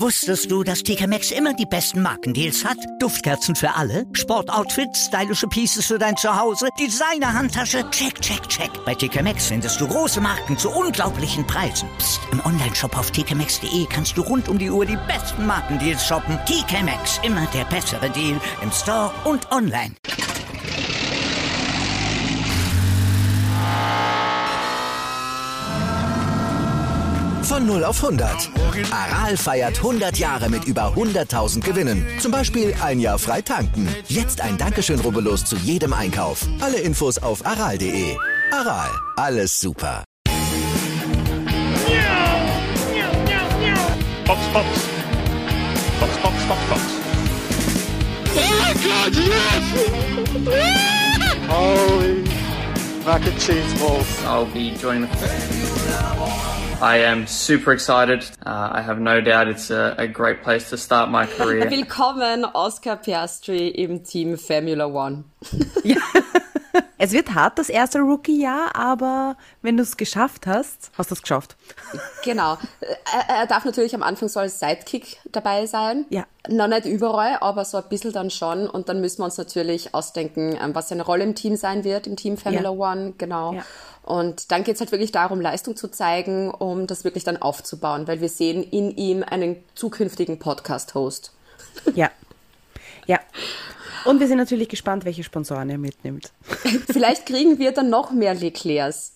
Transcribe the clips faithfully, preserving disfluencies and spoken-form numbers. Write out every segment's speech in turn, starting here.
Wusstest du, dass T K Maxx immer die besten Markendeals hat? Duftkerzen für alle, Sportoutfits, stylische Pieces für dein Zuhause, Designer-Handtasche, check, check, check. Bei T K Maxx findest du große Marken zu unglaublichen Preisen. Psst. Im Onlineshop auf t k maxx punkt d e kannst du rund um die Uhr die besten Markendeals shoppen. T K Maxx, immer der bessere Deal im Store und online. Von null auf hundert. Aral feiert hundert Jahre mit über hunderttausend Gewinnen. Zum Beispiel ein Jahr frei tanken. Jetzt ein Dankeschön, rubbellos zu jedem Einkauf. Alle Infos auf aral punkt de. Aral, alles super. Box, Box. Box, Box, Box, Box. Oh God, yes! Holy mac and cheese balls. I'll be joining the... I am super excited. Uh, I have no doubt it's a, a great place to start my career. Willkommen, Oscar Piastri im Team Formula One. Ja. Es wird hart, das erste Rookie-Jahr, aber wenn du es geschafft hast, hast du es geschafft. Genau. Er, er darf natürlich am Anfang so als Sidekick dabei sein. Ja. Noch nicht überall, aber so ein bisschen dann schon. Und dann müssen wir uns natürlich ausdenken, was seine Rolle im Team sein wird, im Team Formula ja. One. Genau. Ja. Und dann geht es halt wirklich darum, Leistung zu zeigen, um das wirklich dann aufzubauen, weil wir sehen in ihm einen zukünftigen Podcast-Host. Ja, ja. Und wir sind natürlich gespannt, welche Sponsoren er mitnimmt. Vielleicht kriegen wir dann noch mehr Leclercs.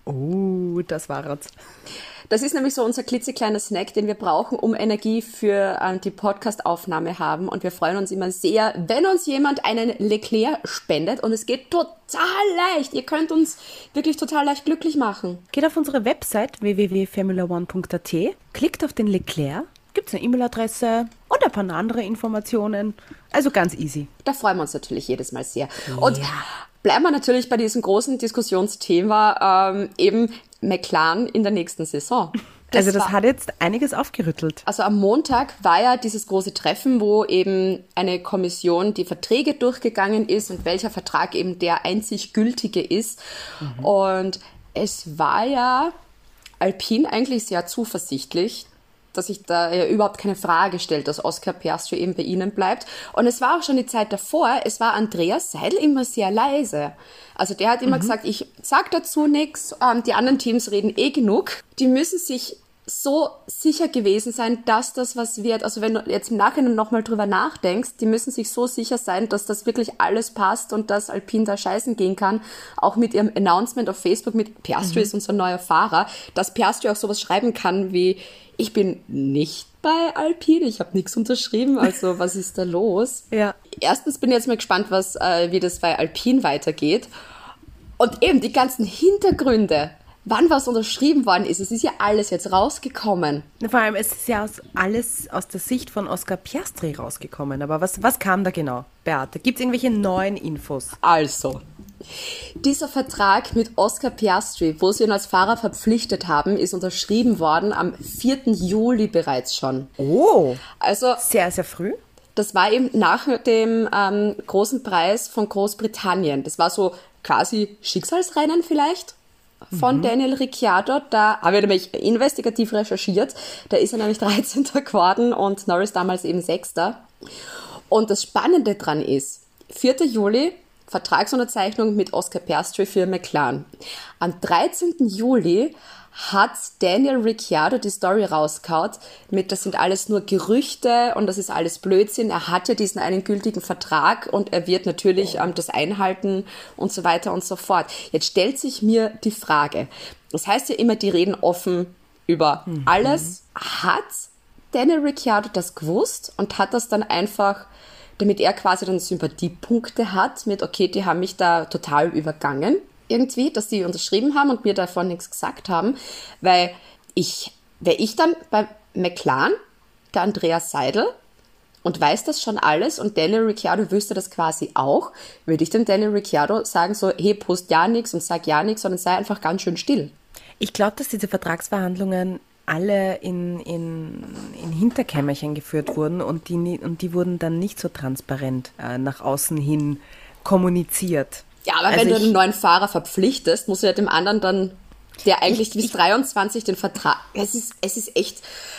Oh, das war es. Das ist nämlich so unser klitzekleiner Snack, den wir brauchen, um Energie für äh, die Podcast-Aufnahme haben. Und wir freuen uns immer sehr, wenn uns jemand einen Leclerc spendet. Und es geht total leicht. Ihr könnt uns wirklich total leicht glücklich machen. Geht auf unsere Website w w w punkt formula one punkt a t, klickt auf den Leclerc, gibt es eine E-Mail-Adresse und ein paar andere Informationen. Also ganz easy. Da freuen wir uns natürlich jedes Mal sehr. Und ja. bleiben wir natürlich bei diesem großen Diskussionsthema, ähm, eben McLaren in der nächsten Saison. Das also das war, hat jetzt einiges aufgerüttelt. Also am Montag war ja dieses große Treffen, wo eben eine Kommission die Verträge durchgegangen ist und welcher Vertrag eben der einzig gültige ist. Mhm. Und es war ja Alpine eigentlich sehr zuversichtlich, dass sich da ja überhaupt keine Frage stellt, dass Oscar Piastri eben bei ihnen bleibt. Und es war auch schon die Zeit davor, es war Andreas Seidl immer sehr leise. Also der hat immer mhm. gesagt, ich sag dazu nichts, ähm, die anderen Teams reden eh genug. Die müssen sich so sicher gewesen sein, dass das was wird. Also wenn du jetzt im Nachhinein nochmal drüber nachdenkst, die müssen sich so sicher sein, dass das wirklich alles passt und dass Alpine da scheißen gehen kann. Auch mit ihrem Announcement auf Facebook mit Piastri mhm. ist unser neuer Fahrer, dass Piastri auch sowas schreiben kann wie, ich bin nicht bei Alpine, ich habe nichts unterschrieben, also was ist da los? Ja. Erstens bin ich jetzt mal gespannt, was, äh, wie das bei Alpine weitergeht. Und eben die ganzen Hintergründe, wann was unterschrieben worden ist. Es ist ja alles jetzt rausgekommen. Vor allem, es ist ja aus, alles aus der Sicht von Oscar Piastri rausgekommen. Aber was, was kam da genau, Beate? Gibt es irgendwelche neuen Infos? Also, dieser Vertrag mit Oscar Piastri, wo sie ihn als Fahrer verpflichtet haben, ist unterschrieben worden am vierten Juli bereits schon. Oh, also sehr, sehr früh. Das war eben nach dem ähm, großen Preis von Großbritannien. Das war so quasi Schicksalsrennen vielleicht von mhm. Daniel Ricciardo. Da habe ich nämlich investigativ recherchiert. Da ist er nämlich dreizehnter geworden und Norris damals eben Sechster. Und das Spannende dran ist, vierter Juli, Vertragsunterzeichnung mit Oscar Piastri für McLaren. Am dreizehnten Juli hat Daniel Ricciardo die Story rausgehauen mit, das sind alles nur Gerüchte und das ist alles Blödsinn. Er hat ja diesen einen gültigen Vertrag und er wird natürlich ähm, das einhalten und so weiter und so fort. Jetzt stellt sich mir die Frage, das heißt ja immer, die reden offen über mhm. alles. Hat Daniel Ricciardo das gewusst und hat das dann einfach, damit er quasi dann Sympathiepunkte hat mit, okay, die haben mich da total übergangen, irgendwie, dass die unterschrieben haben und mir davon nichts gesagt haben, weil ich, wäre ich dann bei McLaren, der Andreas Seidl, und weiß das schon alles und Daniel Ricciardo wüsste das quasi auch, würde ich dem Daniel Ricciardo sagen so, hey, post ja nichts und sag ja nichts, sondern sei einfach ganz schön still. Ich glaube, dass diese Vertragsverhandlungen alle in, in, in Hinterkämmerchen geführt wurden und die, und die wurden dann nicht so transparent äh, nach außen hin kommuniziert. Ja, aber also wenn du einen neuen Fahrer verpflichtest, musst du ja dem anderen dann, der eigentlich ich, bis ich, dreiundzwanzig den Vertrag, es ist, es ist echt,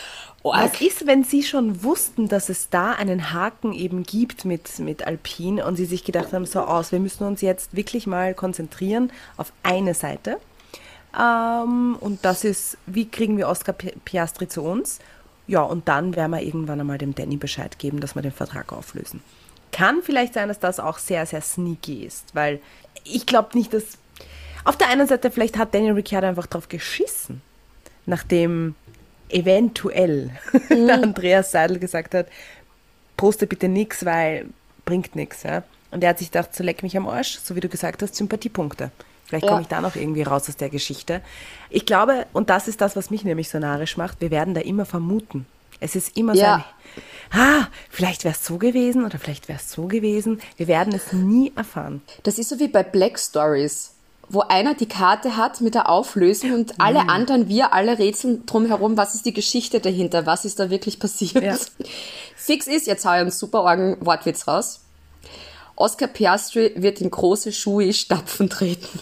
Was ist, wenn Sie schon wussten, dass es da einen Haken eben gibt mit, mit Alpine und Sie sich gedacht haben, so aus, wir müssen uns jetzt wirklich mal konzentrieren auf eine Seite. Ähm, und das ist, wie kriegen wir Oscar Piastri zu uns? Ja, und dann werden wir irgendwann einmal dem Danny Bescheid geben, dass wir den Vertrag auflösen. Kann vielleicht sein, dass das auch sehr, sehr sneaky ist, weil ich glaube nicht, dass... Auf der einen Seite, vielleicht hat Daniel Ricciardo einfach drauf geschissen, nachdem eventuell mhm. der Andreas Seidel gesagt hat, poste bitte nix, weil bringt nichts. Ja? Und er hat sich gedacht, so leck mich am Arsch, so wie du gesagt hast, Sympathiepunkte. Vielleicht komme ja. ich da noch irgendwie raus aus der Geschichte. Ich glaube, und das ist das, was mich nämlich so narrisch macht, wir werden da immer vermuten. Es ist immer ja. so ein, ah, vielleicht wäre es so gewesen oder vielleicht wäre es so gewesen. Wir werden es nie erfahren. Das ist so wie bei Black Stories, wo einer die Karte hat mit der Auflösung und alle mm. anderen, wir alle rätseln drumherum, was ist die Geschichte dahinter, was ist da wirklich passiert. Ja. Fix ist, jetzt hau ich einen super argen Wortwitz raus, Oscar Piastri wird in große Schuhe stapfen treten.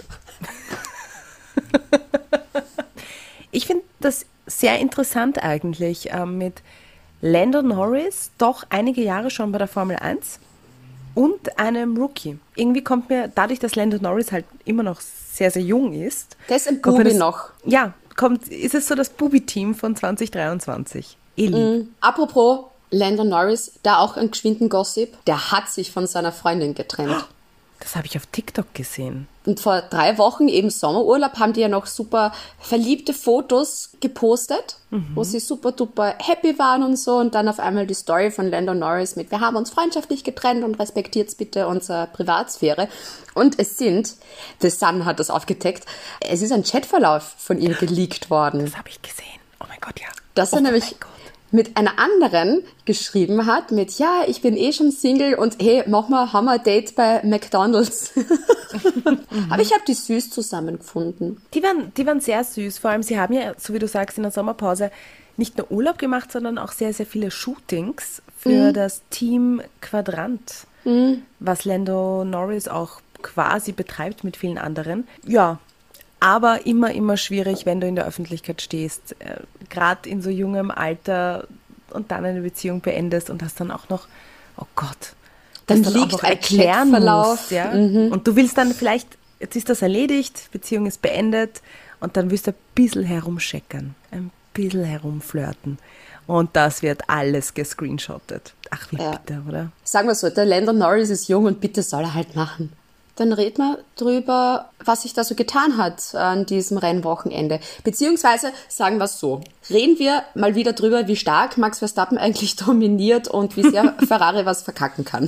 Ich finde das sehr interessant eigentlich, äh, mit Lando Norris, doch einige Jahre schon bei der Formel eins und einem Rookie. Irgendwie kommt mir, dadurch, dass Lando Norris halt immer noch sehr, sehr jung ist. Der ist ein Bubi das, noch. Ja, kommt, ist es so das Bubi-Team von zwanzig dreiundzwanzig. Mm, apropos Lando Norris, da auch ein geschwinden Gossip, der hat sich von seiner Freundin getrennt. Das habe ich auf TikTok gesehen. Und vor drei Wochen, eben Sommerurlaub, haben die ja noch super verliebte Fotos gepostet, mhm. wo sie super duper happy waren und so. Und dann auf einmal die Story von Lando Norris mit, wir haben uns freundschaftlich getrennt und respektiert bitte unsere Privatsphäre. Und es sind, The Sun hat das aufgedeckt, es ist ein Chatverlauf von ihr geleakt worden. Das habe ich gesehen. Oh mein Gott, ja. Das oh er nämlich mit einer anderen geschrieben hat, mit, ja, ich bin eh schon Single und hey, mach mal, haben wir ein Date bei McDonald's. mhm. Aber ich habe die süß zusammengefunden. Die waren, die waren sehr süß, vor allem sie haben ja, so wie du sagst, in der Sommerpause nicht nur Urlaub gemacht, sondern auch sehr, sehr viele Shootings für mhm. das Team Quadrant, mhm. was Lando Norris auch quasi betreibt mit vielen anderen. Ja, aber immer, immer schwierig, wenn du in der Öffentlichkeit stehst, äh, gerade in so jungem Alter und dann eine Beziehung beendest und hast dann auch noch, oh Gott, dann, dann liegt auch noch erklären musst, ja? Mhm. Und du willst dann vielleicht, jetzt ist das erledigt, Beziehung ist beendet und dann willst du ein bisschen herumscheckern, ein bisschen herumflirten und das wird alles gescreenshottet. Ach, wie ja. bitter, oder? Sagen wir so, der Lando Norris ist jung und bitte soll er halt machen. Dann reden wir drüber, was sich da so getan hat an diesem Rennwochenende. Beziehungsweise, sagen wir es so, reden wir mal wieder drüber, wie stark Max Verstappen eigentlich dominiert und wie sehr Ferrari was verkacken kann.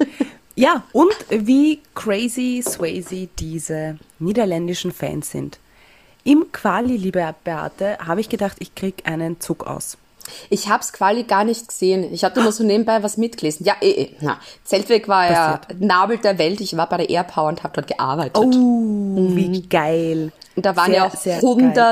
Ja, und wie crazy Swayze diese niederländischen Fans sind. Im Quali, liebe Beate, habe ich gedacht, ich kriege einen Zug aus. Ich hab's Quali gar nicht gesehen. Ich hatte nur so nebenbei was mitgelesen. Ja, eh, eh. Na, Zeltweg war ja Nabel der Welt. Ich war bei der AirPower und habe dort gearbeitet. Oh, mhm. wie geil. Und da waren sehr, ja auch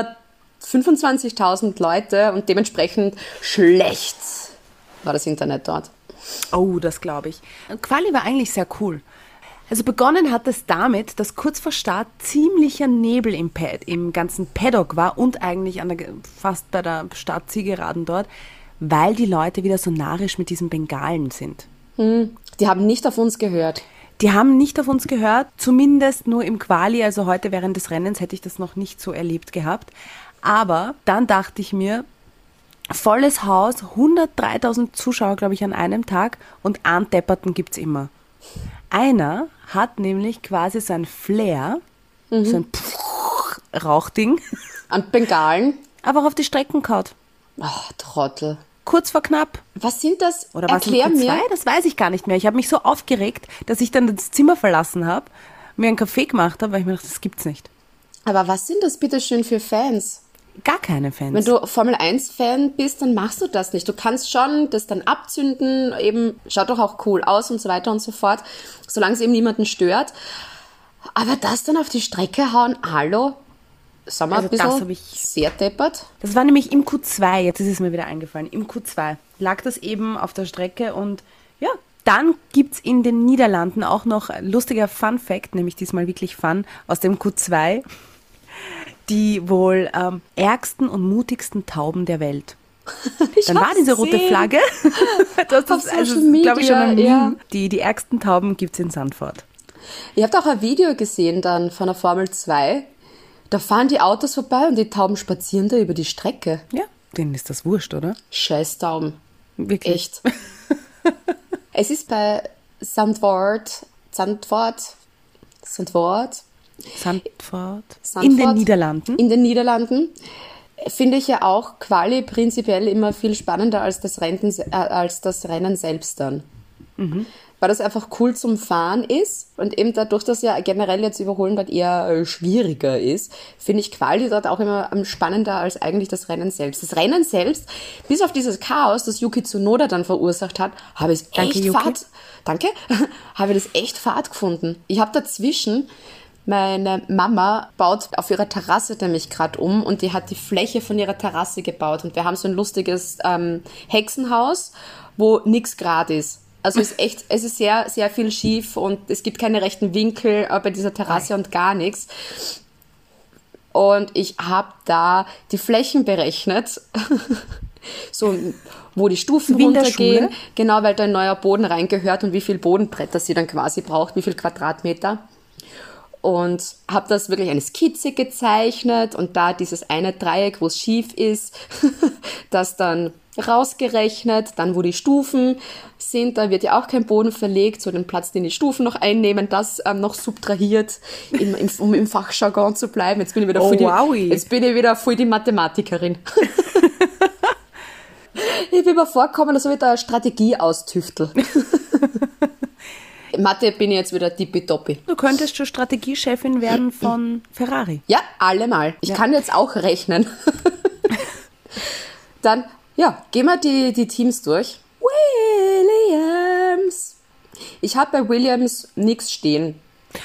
hundertfünfundzwanzigtausend Leute und dementsprechend schlecht war das Internet dort. Oh, das glaube ich. Quali war eigentlich sehr cool. Also begonnen hat es damit, dass kurz vor Start ziemlicher Nebel im, Pad, im ganzen Paddock war und eigentlich an der, fast bei der Startzielgeraden dort, weil die Leute wieder so narrisch mit diesen Bengalen sind. Hm, die haben nicht auf uns gehört. Die haben nicht auf uns gehört, zumindest nur im Quali, also heute während des Rennens hätte ich das noch nicht so erlebt gehabt. Aber dann dachte ich mir, volles Haus, hundertdreitausend Zuschauer, glaube ich, an einem Tag und einen Depperten gibt's immer. Einer hat nämlich quasi so ein Flair, mhm. so ein Pff, Rauchding. An Bengalen. Aber auf die Strecken kaut. Ach, Trottel. Kurz vor knapp. Was sind das? Oder was Erklär mir. Zwei? Das weiß ich gar nicht mehr. Ich habe mich so aufgeregt, dass ich dann das Zimmer verlassen habe, mir einen Kaffee gemacht habe, weil ich mir dachte, das gibt's nicht. Aber was sind das bitte schön für Fans? Gar keine Fans. Wenn du Formel eins Fan bist, dann machst du das nicht. Du kannst schon das dann abzünden, eben schaut doch auch cool aus und so weiter und so fort, solange es eben niemanden stört. Aber das dann auf die Strecke hauen, hallo, sagen wir also ein bisschen ich, sehr deppert. Das war nämlich im Q zwei, jetzt ist es mir wieder eingefallen, im Q zwei lag das eben auf der Strecke und ja, dann gibt es in den Niederlanden auch noch ein lustiger Fun Fact, nämlich diesmal wirklich Fun, aus dem Q zwei. Die wohl ähm, ärgsten und mutigsten Tauben der Welt. Dann war diese rote gesehen. Flagge. Das Auf ist, also, Social glaube ich, schon ein Media, Meme. ja. Die, die ärgsten Tauben gibt es in Sandford. Ihr habt auch ein Video gesehen dann von der Formel zwei. Da fahren die Autos vorbei und die Tauben spazieren da über die Strecke. Ja, denen ist das wurscht, oder? Scheiß Tauben. Wirklich. Echt. Es ist bei Sandford, Sandford, Sandford, Sandford. Sandford. In den Niederlanden. In den Niederlanden. Finde ich ja auch Quali prinzipiell immer viel spannender als das Rennen, äh, als das Rennen selbst dann. Mhm. Weil das einfach cool zum Fahren ist und eben dadurch, dass ja generell jetzt Überholen dort eher äh, schwieriger ist, finde ich Quali dort auch immer ähm, spannender als eigentlich das Rennen selbst. Das Rennen selbst, bis auf dieses Chaos, das Yuki Tsunoda dann verursacht hat, habe ich es Danke, echt Yuki. fad, danke, habe ich das echt fad gefunden. Ich habe dazwischen Meine Mama baut auf ihrer Terrasse nämlich gerade um und die hat die Fläche von ihrer Terrasse gebaut und wir haben so ein lustiges ähm, Hexenhaus, wo nichts gerade ist. Also es ist echt, es ist sehr, sehr viel schief und es gibt keine rechten Winkel bei dieser Terrasse und gar nichts. Und ich habe da die Flächen berechnet, so wo die Stufen Wie in der runtergehen, Schule? genau, weil da ein neuer Boden reingehört und wie viel Bodenbretter sie dann quasi braucht, wie viel Quadratmeter. Und habe das wirklich eine Skizze gezeichnet und da dieses eine Dreieck, wo es schief ist, das dann rausgerechnet, dann wo die Stufen sind, da wird ja auch kein Boden verlegt, so den Platz, den die Stufen noch einnehmen, das ähm, noch subtrahiert, im, im, um im Fachjargon zu bleiben. Jetzt bin ich wieder Oh, voll die, wowi. jetzt bin ich wieder voll die Mathematikerin. Ich bin mir vorgekommen, als ob ich da eine Strategie austüftel. Mathe bin ich jetzt wieder tippitoppi. Du könntest schon Strategiechefin werden von Ferrari. Ja, allemal. Ich Ja. kann jetzt auch rechnen. Dann, ja, gehen wir die, die Teams durch. Williams. Ich habe bei Williams nichts stehen.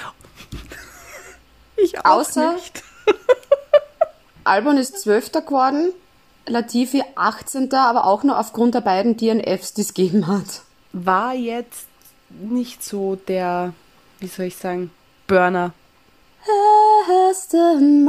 Ich auch Außer- nicht. Albon ist Zwölfter geworden, Latifi achtzehnter, aber auch nur aufgrund der beiden D N Fs, die es gegeben hat. War jetzt nicht so der, wie soll ich sagen, Burner. Aston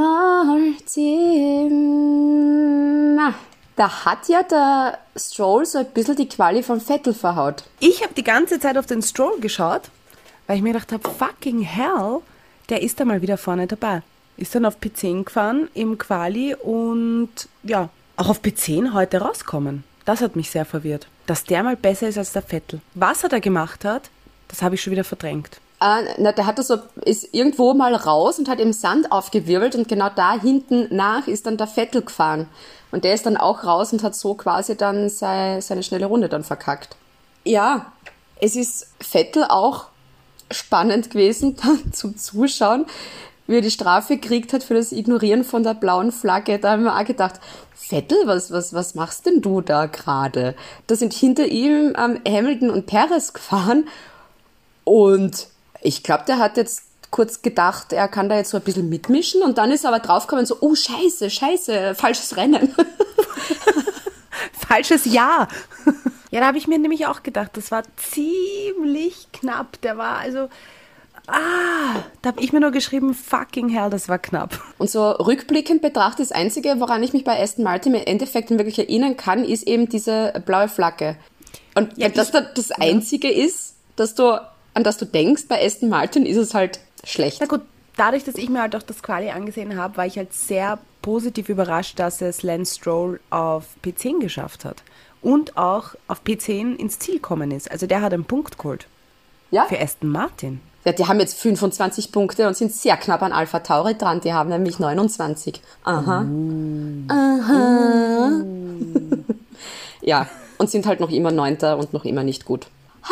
Martin. Na, da hat ja der Stroll so ein bisschen die Quali von Vettel verhaut. Ich habe die ganze Zeit auf den Stroll geschaut, weil ich mir gedacht habe, fucking hell, der ist da mal wieder vorne dabei. Ist dann auf P zehn gefahren im Quali und ja, auch auf P zehn heute rauskommen. Das hat mich sehr verwirrt. Dass der mal besser ist als der Vettel. Was er da gemacht hat, das habe ich schon wieder verdrängt. Äh, na, der hat also, ist irgendwo mal raus und hat im Sand aufgewirbelt und genau da hinten nach ist dann der Vettel gefahren. Und der ist dann auch raus und hat so quasi dann sei, seine schnelle Runde dann verkackt. Ja, es ist Vettel auch spannend gewesen dann zum Zuschauen, wie er die Strafe gekriegt hat für das Ignorieren von der blauen Flagge. Da haben wir auch gedacht, Vettel, was, was, was machst denn du da gerade? Da sind hinter ihm ähm, Hamilton und Perez gefahren und ich glaube, der hat jetzt kurz gedacht, er kann da jetzt so ein bisschen mitmischen und dann ist er aber draufgekommen so, oh scheiße, scheiße, falsches Rennen. Falsches Jahr. Ja, da habe ich mir nämlich auch gedacht, das war ziemlich knapp. Der war also, ah, da habe ich mir nur geschrieben, fucking hell, das war knapp. Und so rückblickend betrachtet, das Einzige, woran ich mich bei Aston Martin im Endeffekt wirklich erinnern kann, ist eben diese blaue Flagge. Und Ja, wenn das ich- dann das Einzige ist, dass du, an das du denkst, bei Aston Martin ist es halt schlecht. Na gut, dadurch, dass ich mir halt auch das Quali angesehen habe, war ich halt sehr positiv überrascht, dass es Lance Stroll auf P zehn geschafft hat. Und auch auf P zehn ins Ziel gekommen ist. Also der hat einen Punkt geholt. Ja? Für Aston Martin. Ja, die haben jetzt fünfundzwanzig Punkte und sind sehr knapp an Alpha Tauri dran. Die haben nämlich neunundzwanzig. Aha. Aha. Ja, und sind halt noch immer Neunter und noch immer nicht gut.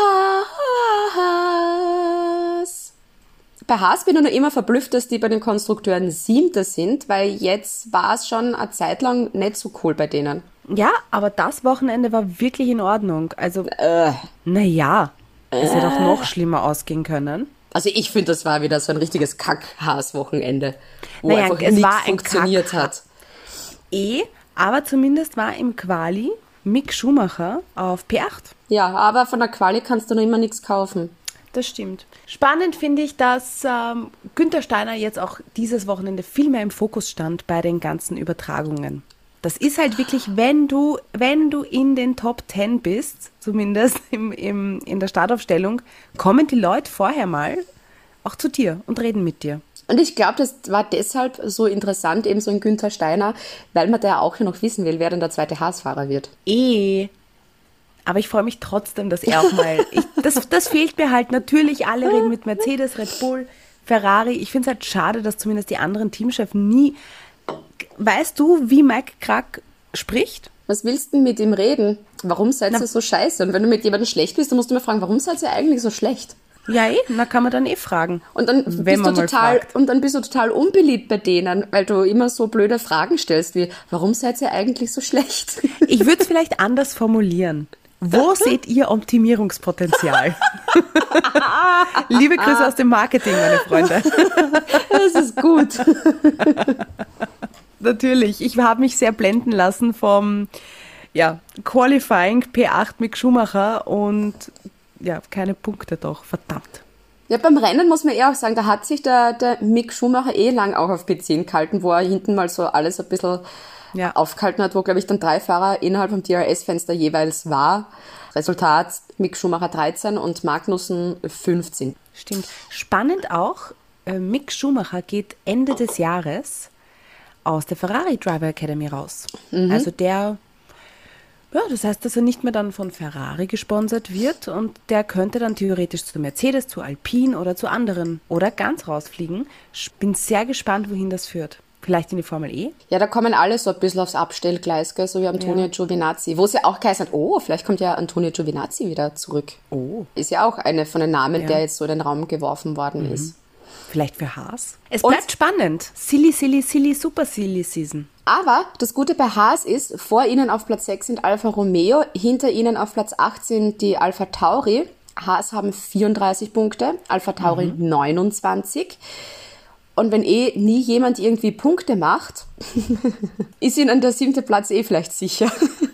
Haas. Bei Haas bin ich noch immer verblüfft, dass die bei den Konstrukteuren Siebter sind, weil jetzt war es schon eine Zeit lang nicht so cool bei denen. Ja, aber das Wochenende war wirklich in Ordnung. Also, Äh. naja, es hätte auch noch schlimmer ausgehen können. Also ich finde, das war wieder so ein richtiges Kack-Haas-Wochenende, wo Naja, einfach es nichts war ein funktioniert Kack- hat. Eh, aber zumindest war im Quali Mick Schumacher auf P acht. Ja, aber von der Quali kannst du noch immer nichts kaufen. Das stimmt. Spannend finde ich, dass ähm, Günther Steiner jetzt auch dieses Wochenende viel mehr im Fokus stand bei den ganzen Übertragungen. Das ist halt wirklich, wenn du, wenn du in den Top Ten bist, zumindest im, im, in der Startaufstellung, kommen die Leute vorher mal auch zu dir und reden mit dir. Und ich glaube, das war deshalb so interessant, eben so ein Günther Steiner, weil man da auch noch wissen will, wer denn der zweite Haas-Fahrer wird. Eh. Aber ich freue mich trotzdem, dass er auch mal... Ich, das, das fehlt mir halt. Natürlich, alle reden mit Mercedes, Red Bull, Ferrari. Ich finde es halt schade, dass zumindest die anderen Teamchefs nie... Weißt du, wie Mike Krack spricht? Was willst du denn mit ihm reden? Warum seid ihr so scheiße? Und wenn du mit jemandem schlecht bist, dann musst du mir fragen, warum seid ihr eigentlich so schlecht? Ja, eh, da kann man dann eh fragen. Und dann, wenn bist du man total, fragt. und dann bist du total unbeliebt bei denen, weil du immer so blöde Fragen stellst wie, warum seid ihr eigentlich so schlecht? Ich würde es vielleicht anders formulieren. Wo seht ihr Optimierungspotenzial? Liebe Grüße aus dem Marketing, meine Freunde. Das ist gut. Natürlich. Ich habe mich sehr blenden lassen vom ja, Qualifying P acht Mick Schumacher und ja, keine Punkte doch. Verdammt. Ja, beim Rennen muss man eher auch sagen, da hat sich der, der Mick Schumacher eh lang auch auf P zehn gehalten, wo er hinten mal so alles ein bisschen ja. aufgehalten hat, wo, glaube ich, dann drei Fahrer innerhalb vom D R S-Fenster jeweils war. Resultat Mick Schumacher dreizehn und Magnussen fünfzehn. Stimmt. Spannend auch, äh, Mick Schumacher geht Ende des Jahres aus der Ferrari Driver Academy raus. Mhm. Also der, ja, das heißt, dass er nicht mehr dann von Ferrari gesponsert wird und der könnte dann theoretisch zu Mercedes, zu Alpine oder zu anderen oder ganz rausfliegen. Ich bin sehr gespannt, wohin das führt. Vielleicht in die Formel E? Ja, da kommen alle so ein bisschen aufs Abstellgleis, gell? So wie Antonio ja. Giovinazzi. Wo es ja auch geheißen hat, oh, vielleicht kommt ja Antonio Giovinazzi wieder zurück. Oh. Ist ja auch eine von den Namen, ja. der jetzt so in den Raum geworfen worden mhm. ist. Vielleicht für Haas? Es bleibt Und spannend. Silly, silly, silly, super silly Season. Aber das Gute bei Haas ist, vor ihnen auf Platz sechs sind Alfa Romeo, hinter ihnen auf Platz acht sind die Alfa Tauri. Haas haben vierunddreißig Punkte, Alfa Tauri mhm. neunundzwanzig. Und wenn eh nie jemand irgendwie Punkte macht, ist ihnen der siebte Platz eh vielleicht sicher.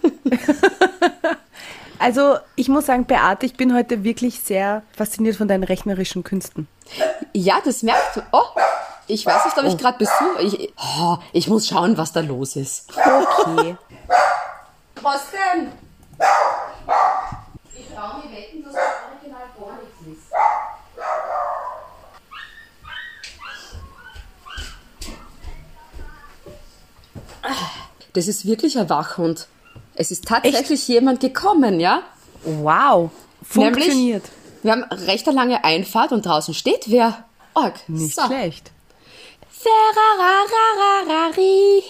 Also ich muss sagen, Beate, ich bin heute wirklich sehr fasziniert von deinen rechnerischen Künsten. Ja, das merkt du. Oh, ich weiß nicht, ob ich oh. gerade Besuch... Ich, oh, ich muss schauen, was da los ist. Okay. Was denn? Ich traue mir wetten, dass das Original gar nichts ist. Das ist wirklich ein Wachhund. Es ist tatsächlich Echt? jemand gekommen, ja? Wow, funktioniert. Nämlich, wir haben recht eine lange Einfahrt und draußen steht wer. Org. Nicht so. schlecht. Ferrari.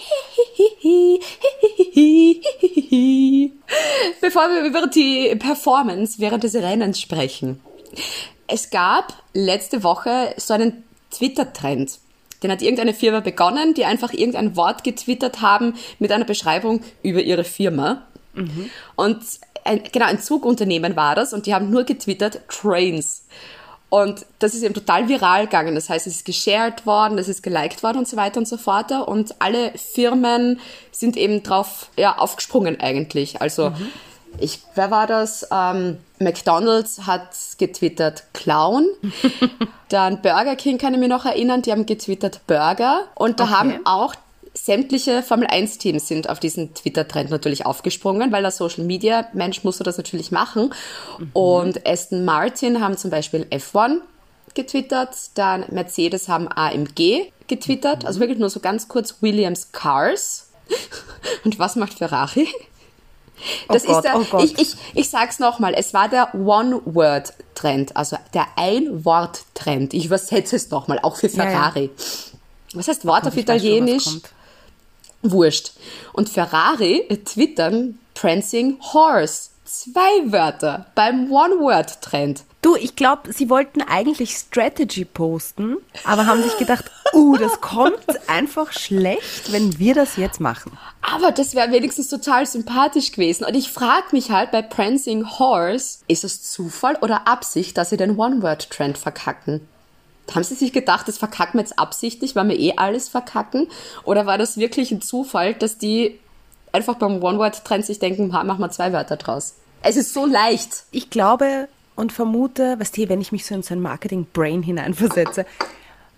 Bevor wir über die Performance während des Rennens sprechen. Es gab letzte Woche so einen Twitter-Trend. Den hat irgendeine Firma begonnen, die einfach irgendein Wort getwittert haben mit einer Beschreibung über ihre Firma. Mhm. Und ein, genau, ein Zugunternehmen war das und die haben nur getwittert Trains. Und das ist eben total viral gegangen. Das heißt, es ist geshared worden, es ist geliked worden und so weiter und so fort. Und alle Firmen sind eben drauf ja, aufgesprungen eigentlich. Also mhm. Ich, wer war das? Ähm, McDonald's hat getwittert Clown. Dann Burger King kann ich mich noch erinnern, die haben getwittert Burger. Und da okay. haben auch sämtliche Formel eins Teams sind auf diesen Twitter-Trend natürlich aufgesprungen, weil der Social-Media-Mensch musste das natürlich machen. Mhm. Und Aston Martin haben zum Beispiel F eins getwittert, dann Mercedes haben A M G getwittert, mhm. also wirklich nur so ganz kurz Williams Cars. Und was macht Ferrari? Das oh Gott, ist der, oh Gott. Ich, ich, ich sag's nochmal, es war der One-Word-Trend, also der Ein-Wort-Trend. Ich übersetze es nochmal, auch für Ferrari. Ja, ja. Was heißt Wort auf Italienisch? Wurscht. Und Ferrari twittern Prancing Horse. Zwei Wörter beim One-Word-Trend. Du, ich glaube, sie wollten eigentlich Strategy posten, aber haben sich gedacht, uh, das kommt einfach schlecht, wenn wir das jetzt machen. Aber das wäre wenigstens total sympathisch gewesen. Und ich frage mich halt bei Prancing Horse, ist es Zufall oder Absicht, dass sie den One-Word-Trend verkacken? Haben sie sich gedacht, das verkacken wir jetzt absichtlich, weil wir eh alles verkacken? Oder war das wirklich ein Zufall, dass die einfach beim One-Word-Trend sich denken, machen wir zwei Wörter draus? Es ist so leicht. Ich glaube und vermute, weißt du, wenn ich mich so in sein Marketing-Brain hineinversetze,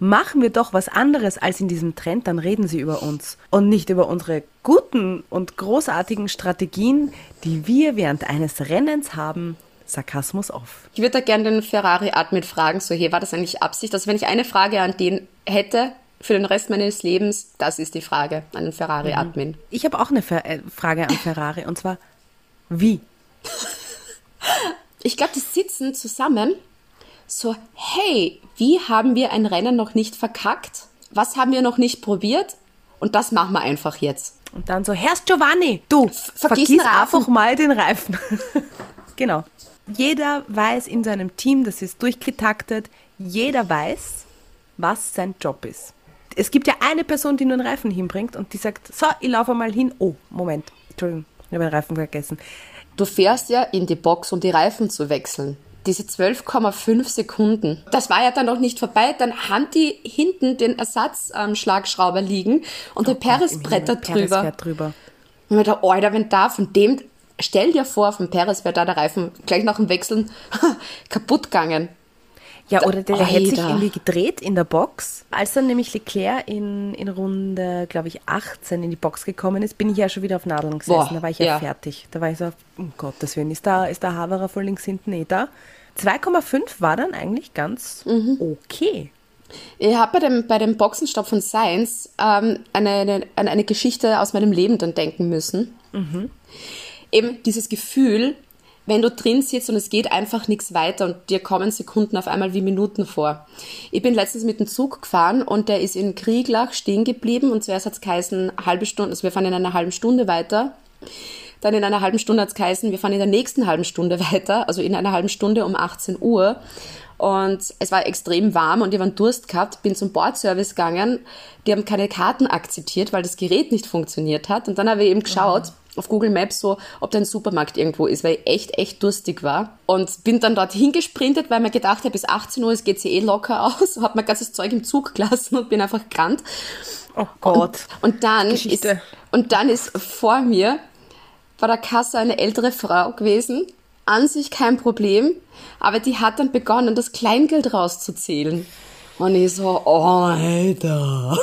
machen wir doch was anderes als in diesem Trend, dann reden sie über uns und nicht über unsere guten und großartigen Strategien, die wir während eines Rennens haben. Sarkasmus off. Ich würde da gerne den Ferrari-Admin fragen, so, hey, war das eigentlich Absicht? Also wenn ich eine Frage an den hätte für den Rest meines Lebens, das ist die Frage an den Ferrari-Admin. Mhm. Ich habe auch eine Fer- äh, Frage an Ferrari, und zwar, wie? Ich glaube, die sitzen zusammen so, hey, wie haben wir ein Rennen noch nicht verkackt? Was haben wir noch nicht probiert? Und das machen wir einfach jetzt. Und dann so, Herr Giovanni, du, vergiss vergiss einfach mal den Reifen. Genau. Jeder weiß in seinem Team, das ist durchgetaktet, jeder weiß, was sein Job ist. Es gibt ja eine Person, die nur einen Reifen hinbringt und die sagt, so, ich laufe mal hin. Oh, Moment, Entschuldigung, ich habe den Reifen vergessen. Du fährst ja in die Box, um die Reifen zu wechseln. Diese zwölf Komma fünf Sekunden, das war ja dann noch nicht vorbei. Dann haben die hinten den Ersatzschlagschrauber ähm, liegen und der Perez brettert drüber. Perez fährt drüber. Und mir dachte, Alter, wenn da von dem, stell dir vor, von Perez wäre da der Reifen gleich nach dem Wechseln kaputt gegangen. Ja, oder der, der hätte sich Alter. irgendwie gedreht in der Box. Als dann nämlich Leclerc in, in Runde, glaube ich, achtzehn in die Box gekommen ist, bin ich ja schon wieder auf Nadeln gesessen. Boah, da war ich ja, ja fertig. Da war ich so, um Gottes Willen, ist da, ist der Haverer von links hinten eh da? zwei Komma fünf war dann eigentlich ganz mhm. okay. Ich habe bei dem, bei dem Boxenstopp von Sainz ähm, eine, eine, eine Geschichte aus meinem Leben dann denken müssen. Mhm. Eben dieses Gefühl, wenn du drin sitzt und es geht einfach nichts weiter und dir kommen Sekunden auf einmal wie Minuten vor. Ich bin letztens mit dem Zug gefahren und der ist in Krieglach stehen geblieben und zuerst hat es geheißen, halbe Stunde, also wir fahren in einer halben Stunde weiter. Dann in einer halben Stunde hat es geheißen, wir fahren in der nächsten halben Stunde weiter, also in einer halben Stunde um achtzehn Uhr. Und es war extrem warm und ich habe einen Durst gehabt, bin zum Bordservice gegangen. Die haben keine Karten akzeptiert, weil das Gerät nicht funktioniert hat. Und dann habe ich eben geschaut, oh. auf Google Maps, so, ob da ein Supermarkt irgendwo ist, weil ich echt, echt durstig war. Und bin dann dort hingesprintet, weil mir gedacht habe, bis achtzehn Uhr, es geht sie eh locker aus. Habe mein ganzes Zeug im Zug gelassen und bin einfach gerannt. Oh Gott. Und, und, dann, ist, und dann ist vor mir bei der Kasse eine ältere Frau gewesen, an sich kein Problem, aber die hat dann begonnen, das Kleingeld rauszuzählen. Und ich so, oh, Alter,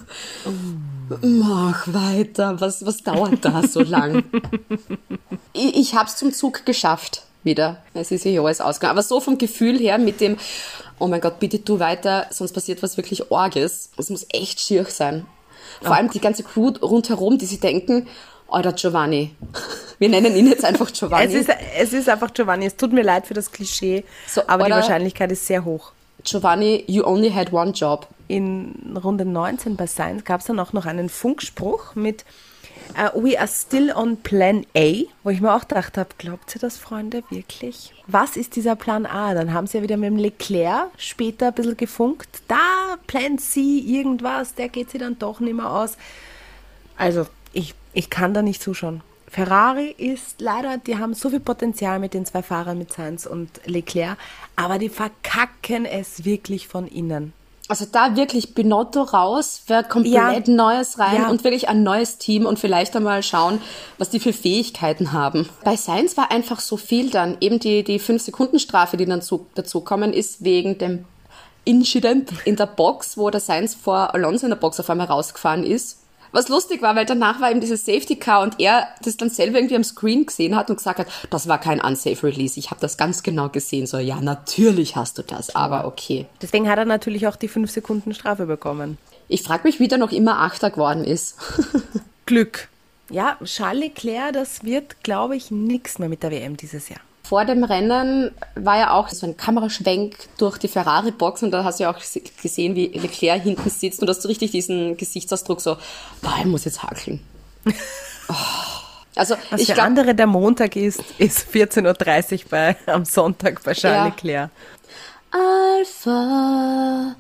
mach weiter, was, was dauert da so lang? ich ich hab's zum Zug geschafft wieder, es ist ja alles ausgegangen, aber so vom Gefühl her mit dem, oh mein Gott, bitte tu weiter, sonst passiert was wirklich Orges. Es muss echt schier sein. Vor oh. allem die ganze Crew rundherum, die sich denken, Alter Giovanni. Wir nennen ihn jetzt einfach Giovanni. Es ist, es ist einfach Giovanni. Es tut mir leid für das Klischee, so, aber die Wahrscheinlichkeit ist sehr hoch. Giovanni, you only had one job. In Runde neunzehn bei Sainz gab es dann auch noch einen Funkspruch mit uh, We are still on Plan A, wo ich mir auch gedacht habe, glaubt ihr das, Freunde, wirklich? Was ist dieser Plan A? Dann haben sie ja wieder mit dem Leclerc später ein bisschen gefunkt. Da, Plan C, irgendwas, der geht sich dann doch nicht mehr aus. Also, ich, ich kann da nicht zuschauen. Ferrari ist leider, die haben so viel Potenzial mit den zwei Fahrern, mit Sainz und Leclerc, aber die verkacken es wirklich von innen. Also da wirklich Binotto raus, für komplett ja. Neues rein ja. und wirklich ein neues Team und vielleicht einmal schauen, was die für Fähigkeiten haben. Bei Sainz war einfach so viel dann. Eben die, die fünf Sekunden Strafe, die dann zu, dazu kommen, ist wegen dem Incident in der Box, wo der Sainz vor Alonso in der Box auf einmal rausgefahren ist. Was lustig war, weil danach war eben dieses Safety Car und er das dann selber irgendwie am Screen gesehen hat und gesagt hat, das war kein unsafe Release. Ich habe das ganz genau gesehen. So, ja, natürlich hast du das, aber okay. Deswegen hat er natürlich auch die fünf Sekunden Strafe bekommen. Ich frage mich, wie der noch immer Achter geworden ist. Glück. Ja, Charles Leclerc, das wird, glaube ich, nichts mehr mit der W M dieses Jahr. Vor dem Rennen war ja auch so ein Kameraschwenk durch die Ferrari-Box und da hast du ja auch gesehen, wie Leclerc hinten sitzt und da hast du richtig diesen Gesichtsausdruck so, boah, ich muss jetzt hackeln. Oh. Also, Was ich für glaub, andere der Montag ist, ist vierzehn Uhr dreißig bei, am Sonntag bei Charles ja. Leclerc. Alpha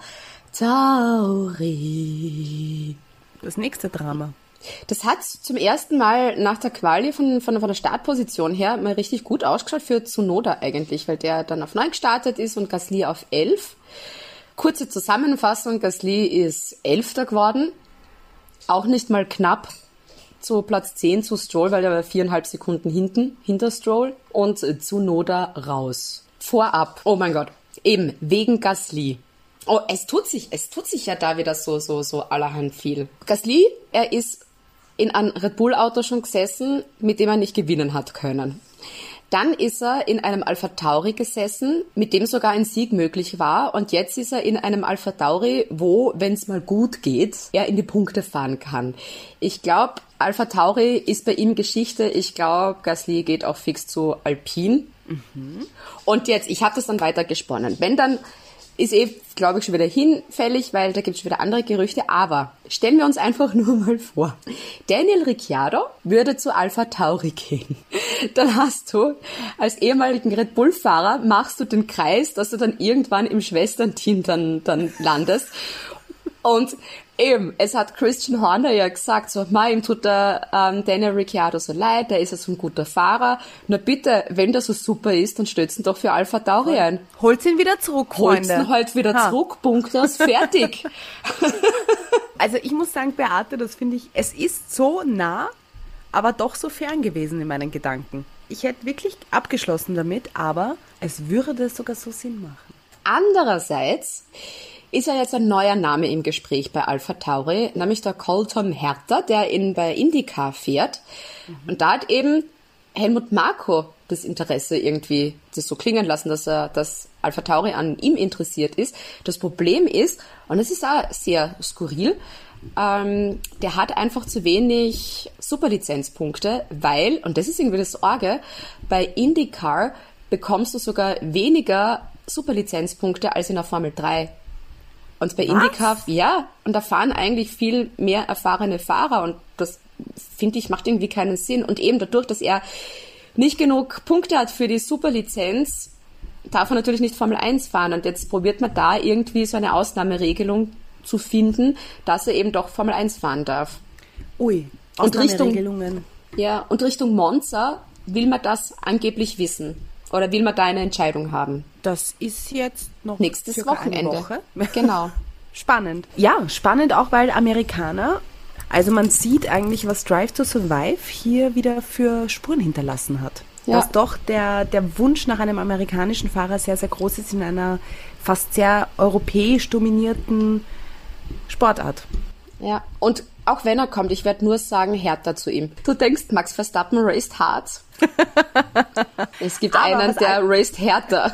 Tauri. Das nächste Drama. Das hat zum ersten Mal nach der Quali von, von, von der Startposition her mal richtig gut ausgeschaut für Tsunoda eigentlich, weil der dann auf neun gestartet ist und Gasly auf elf. Kurze Zusammenfassung, Gasly ist Elfter geworden, auch nicht mal knapp zu Platz zehn zu Stroll, weil der war viereinhalb Sekunden hinten, hinter Stroll und Tsunoda raus. Vorab, oh mein Gott, eben wegen Gasly. Oh, es tut sich, es tut sich ja da wieder so, so, so allerhand viel. Gasly, er ist in einem Red Bull Auto schon gesessen, mit dem er nicht gewinnen hat können. Dann ist er in einem Alpha Tauri gesessen, mit dem sogar ein Sieg möglich war. Und jetzt ist er in einem Alpha Tauri, wo, wenn es mal gut geht, er in die Punkte fahren kann. Ich glaube, Alpha Tauri ist bei ihm Geschichte. Ich glaube, Gasly geht auch fix zu Alpine. Mhm. Und jetzt, ich habe das dann weiter gesponnen. Wenn dann, ist eh, glaube ich, schon wieder hinfällig, weil da gibt es schon wieder andere Gerüchte. Aber stellen wir uns einfach nur mal vor, Daniel Ricciardo würde zu Alpha Tauri gehen. Dann hast du als ehemaligen Red Bull-Fahrer, machst du den Kreis, dass du dann irgendwann im Schwesternteam dann, dann landest. Und eben, es hat Christian Horner ja gesagt, so, ma, ihm tut der ähm, Daniel Ricciardo so leid, der ist ja so ein guter Fahrer. Na bitte, wenn der so super ist, dann stellt's ihn doch für Alpha Tauri ein. Holt's ihn wieder zurück, Freunde. Holt's ihn halt wieder ha. zurück, Punkt aus, fertig. Also ich muss sagen, Beate, das finde ich, es ist so nah, aber doch so fern gewesen in meinen Gedanken. Ich hätte wirklich abgeschlossen damit, aber es würde sogar so Sinn machen. Andererseits ist ja jetzt ein neuer Name im Gespräch bei Alpha Tauri, nämlich der Colton Herta, der in, bei IndyCar fährt. Mhm. Und da hat eben Helmut Marko das Interesse irgendwie das so klingen lassen, dass er, dass Alpha Tauri an ihm interessiert ist. Das Problem ist, und es ist auch sehr skurril, ähm, der hat einfach zu wenig Superlizenzpunkte, weil, und das ist irgendwie das Orge, bei IndyCar bekommst du sogar weniger Superlizenzpunkte als in der Formel drei. Und bei Was? IndyCar, ja, und da fahren eigentlich viel mehr erfahrene Fahrer und das, finde ich, macht irgendwie keinen Sinn. Und eben dadurch, dass er nicht genug Punkte hat für die Superlizenz, darf er natürlich nicht Formel eins fahren. Und jetzt probiert man da irgendwie so eine Ausnahmeregelung zu finden, dass er eben doch Formel eins fahren darf. Ui, Ausnahmeregelungen. Ja, und Richtung Monza will man das angeblich wissen. Oder will man da eine Entscheidung haben? Das ist jetzt noch nächstes Wochenende. Eine Woche. Genau. Spannend. Ja, spannend auch, weil Amerikaner, also man sieht eigentlich, was Drive to Survive hier wieder für Spuren hinterlassen hat. Ja. Dass doch der, der Wunsch nach einem amerikanischen Fahrer sehr, sehr groß ist in einer fast sehr europäisch dominierten Sportart. Ja, und auch wenn er kommt, ich werde nur sagen, Hertha zu ihm. Du denkst, Max Verstappen raced hart. Es gibt Aber einen, der raced härter.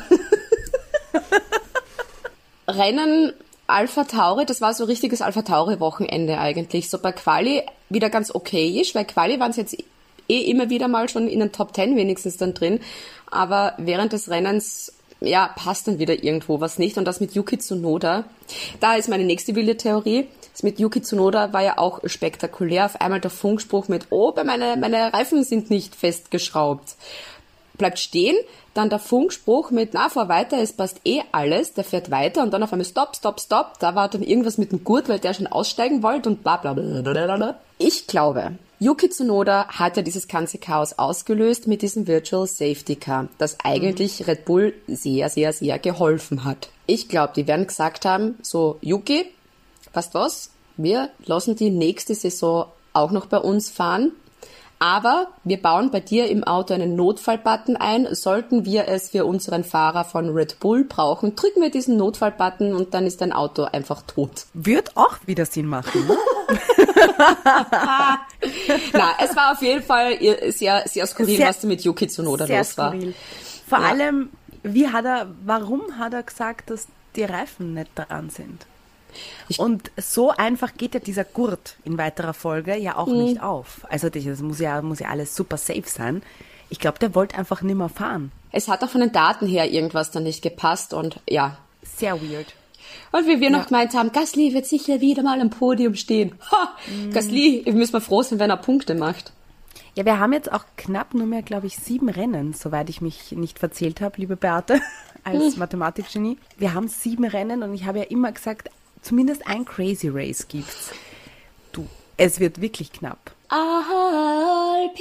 Rennen Alpha Tauri, das war so richtiges Alpha Tauri-Wochenende eigentlich. So bei Quali wieder ganz okayisch, weil Quali waren es jetzt eh immer wieder mal schon in den Top Ten wenigstens dann drin. Aber während des Rennens, ja, passt dann wieder irgendwo was nicht. Und das mit Yuki Tsunoda, da ist meine nächste wilde Theorie. Das mit Yuki Tsunoda war ja auch spektakulär. Auf einmal der Funkspruch mit, oh, meine, meine Reifen sind nicht festgeschraubt. Bleibt stehen, dann der Funkspruch mit, na, fahr weiter, es passt eh alles, der fährt weiter und dann auf einmal stopp, stopp, stopp. Da war dann irgendwas mit dem Gurt, weil der schon aussteigen wollte und bla bla bla bla bla. Ich glaube, Yuki Tsunoda hat ja dieses ganze Chaos ausgelöst mit diesem Virtual Safety Car, das eigentlich mhm. Red Bull sehr, sehr, sehr geholfen hat. Ich glaube, die werden gesagt haben, so, Yuki, weißt was, wir lassen die nächste Saison auch noch bei uns fahren, aber wir bauen bei dir im Auto einen Notfallbutton ein. Sollten wir es für unseren Fahrer von Red Bull brauchen, drücken wir diesen Notfallbutton und dann ist dein Auto einfach tot. Wird auch wieder Sinn machen, ne? Na, es war auf jeden Fall sehr, sehr skurril, sehr, was da mit Yuki Tsunoda los war. Skurril. Vor ja. allem, wie hat er, warum hat er gesagt, dass die Reifen nicht dran sind? Ich und so einfach geht ja dieser Gurt in weiterer Folge ja auch mh. nicht auf. Also das muss ja, muss ja alles super safe sein. Ich glaube, der wollte einfach nicht mehr fahren. Es hat auch von den Daten her irgendwas dann nicht gepasst und ja. Sehr weird. Und wie wir ja. noch gemeint haben, Gasly wird sicher wieder mal am Podium stehen. Ha! Mhm. Gasly, wir müssen mal froh sein, wenn er Punkte macht. Ja, wir haben jetzt auch knapp nur mehr, glaube ich, sieben Rennen, soweit ich mich nicht verzählt habe, liebe Beate, als mhm. Mathematikgenie. Wir haben sieben Rennen und ich habe ja immer gesagt, zumindest ein Crazy Race gibt's. Du, es wird wirklich knapp. Alpin.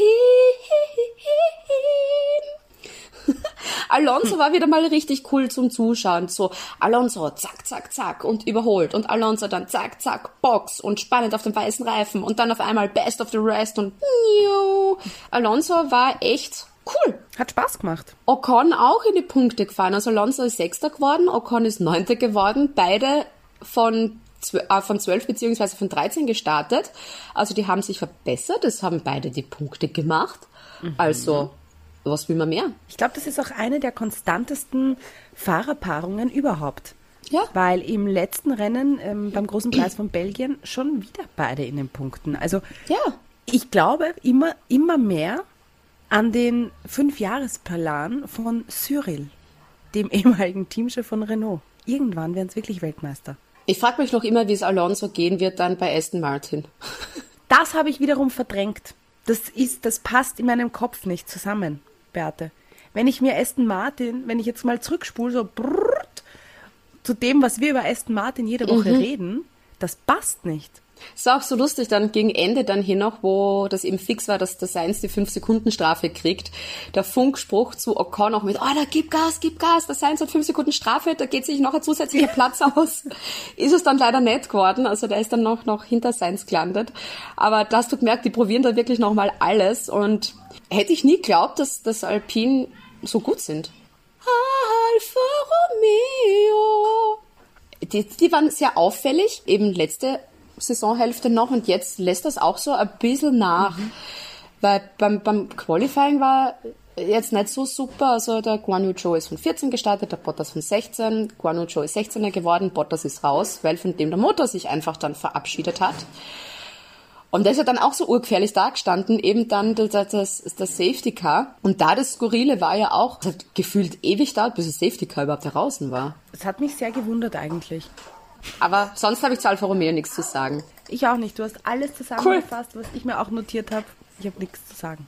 Alonso war wieder mal richtig cool zum Zuschauen. So, Alonso, zack, zack, zack und überholt. Und Alonso dann zack, zack, Box und spannend auf dem weißen Reifen. Und dann auf einmal Best of the Rest und Alonso war echt Cool. Hat Spaß gemacht. Ocon auch in die Punkte gefahren. Also Alonso ist Sechster geworden, Ocon ist Neunter geworden. Beide von, äh, von zwölf beziehungsweise von dreizehn gestartet. Also die haben sich verbessert. Es haben beide die Punkte gemacht. Mhm. Also, was will man mehr? Ich glaube, das ist auch eine der konstantesten Fahrerpaarungen überhaupt. Ja. Weil im letzten Rennen ähm, beim Großen Preis von Belgien schon wieder beide in den Punkten. Also ja. Ich glaube immer, immer mehr an den Fünfjahresplan von Cyril, dem ehemaligen Teamchef von Renault. Irgendwann werden es wirklich Weltmeister. Ich frage mich noch immer, wie es Alonso gehen wird dann bei Aston Martin. Das habe ich wiederum verdrängt. Das ist, das passt in meinem Kopf nicht zusammen, Beate. Wenn ich mir Aston Martin, wenn ich jetzt mal zurückspule, so brrrt, zu dem, was wir über Aston Martin jede Woche mhm. reden, das passt nicht. Es war auch so lustig, dann gegen Ende dann hier noch, wo das eben fix war, dass der Sainz die fünf Sekunden Strafe kriegt. Der Funkspruch zu Ocon auch mit, oh, da gib Gas, gib Gas, der Sainz hat fünf Sekunden Strafe, da geht sich noch ein zusätzlicher Platz aus. Ist es dann leider nicht geworden, also der ist dann noch, noch hinter Sainz gelandet. Aber da hast du gemerkt, die probieren da wirklich nochmal alles und hätte ich nie geglaubt, dass das Alpine so gut sind. Alfa Romeo. Die, die waren sehr auffällig, eben letzte Saisonhälfte noch und jetzt lässt das auch so ein bisschen nach. Mhm. Weil beim, beim Qualifying war jetzt nicht so super, also der Guan Yu Zhou ist von vierzehn gestartet, der Bottas von sechzehn, Guan Yu Zhou ist sechzehner geworden, Bottas ist raus, weil von dem der Motor sich einfach dann verabschiedet hat. Und der ist ja dann auch so urgefährlich dagestanden, eben dann das, das, das Safety Car. Und da das Skurrile war ja auch, es hat gefühlt ewig dauert, bis das Safety Car überhaupt draußen war. Das hat mich sehr gewundert eigentlich. Aber sonst habe ich zu Alfa Romeo nichts zu sagen. Ich auch nicht. Du hast alles zusammengefasst, cool. Was ich mir auch notiert habe. Ich habe nichts zu sagen.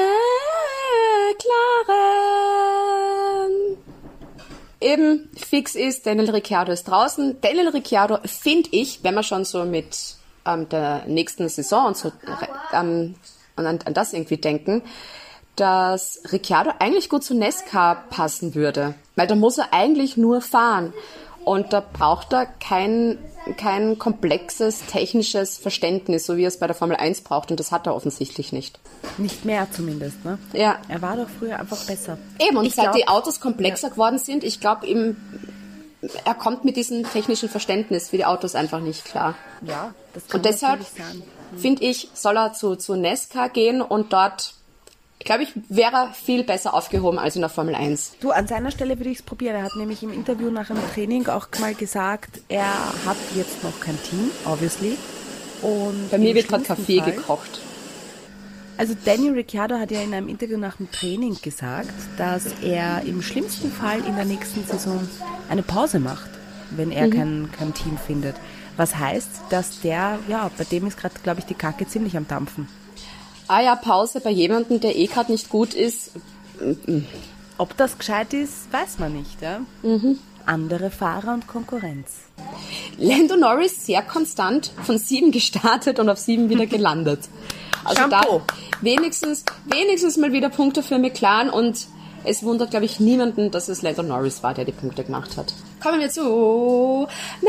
McLaren. Eben fix ist, Daniel Ricciardo ist draußen. Daniel Ricciardo finde ich, wenn man schon so mit ähm, der nächsten Saison und so ähm, an, an das irgendwie denken, dass Ricciardo eigentlich gut zu NASCAR passen würde. Weil da muss er eigentlich nur fahren. Und da braucht er kein, kein komplexes technisches Verständnis, so wie er es bei der Formel eins braucht. Und das hat er offensichtlich nicht. Nicht mehr zumindest, ne? Ja. Er war doch früher einfach besser. Eben, und ich seit glaub, die Autos komplexer ja. geworden sind, ich glaube, ihm, er kommt mit diesem technischen Verständnis für die Autos einfach nicht klar. Ja, das kann und deshalb, sein. Mhm. finde ich, soll er zu, zu NASCAR gehen und dort... Ich glaube, ich wäre viel besser aufgehoben als in der Formel eins. Du, an seiner Stelle würde ich es probieren. Er hat nämlich im Interview nach dem Training auch mal gesagt, er hat jetzt noch kein Team, obviously. Und bei mir wird gerade Kaffee Fall, gekocht. Also Daniel Ricciardo hat ja in einem Interview nach dem Training gesagt, dass er im schlimmsten Fall in der nächsten Saison eine Pause macht, wenn er mhm. kein, kein Team findet. Was heißt, dass der, ja, bei dem ist gerade, glaube ich, die Kacke ziemlich am Dampfen. Ah ja, Pause bei jemandem, der eh gerade nicht gut ist. Ob das gescheit ist, weiß man nicht. Ja? Mhm. Andere Fahrer und Konkurrenz. Lando Norris sehr konstant von sieben gestartet und auf sieben wieder gelandet. Also Shampoo. da wenigstens, wenigstens mal wieder Punkte für McLaren und es wundert, glaube ich, niemanden, dass es Lando Norris war, der die Punkte gemacht hat. Kommen wir zu